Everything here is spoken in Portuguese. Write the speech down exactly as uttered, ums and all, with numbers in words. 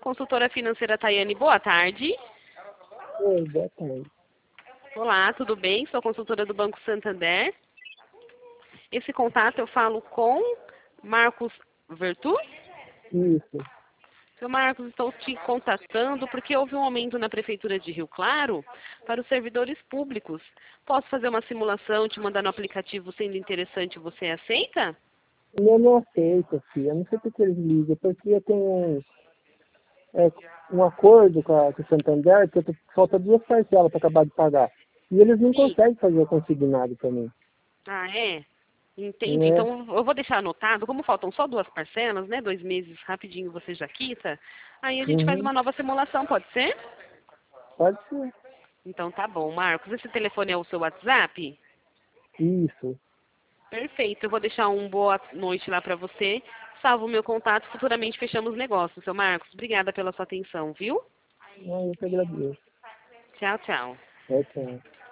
Consultora financeira Tayane, boa tarde. Oi, boa tarde. Olá, tudo bem? Sou consultora do Banco Santander. Esse contato eu falo com Marcos Vertu. Isso. Seu Marcos, estou te contatando porque houve um aumento na Prefeitura de Rio Claro para os servidores públicos. Posso fazer uma simulação, te mandar no aplicativo, sendo interessante, você aceita? Eu não aceito, filho. Eu não sei porque eles ligam, porque eu tenho um, é, um acordo com, a, com o Santander que eu tô, falta duas parcelas para acabar de pagar. E eles não Sim. conseguem fazer o consignado para mim. Ah, é? Entendi. Não é? Então, eu vou deixar anotado, como faltam só duas parcelas, né? Dois meses rapidinho você já quita. Aí a gente faz Uhum. uma nova simulação, pode ser? Pode ser. Então tá bom, Marcos. Esse telefone é o seu WhatsApp? Isso. Perfeito. Eu vou deixar um boa noite lá pra você. Salvo o meu contato. Futuramente fechamos negócio, seu Marcos. Obrigada pela sua atenção, viu? Ah, eu que agradeço. Tchau, tchau. Tchau, tchau.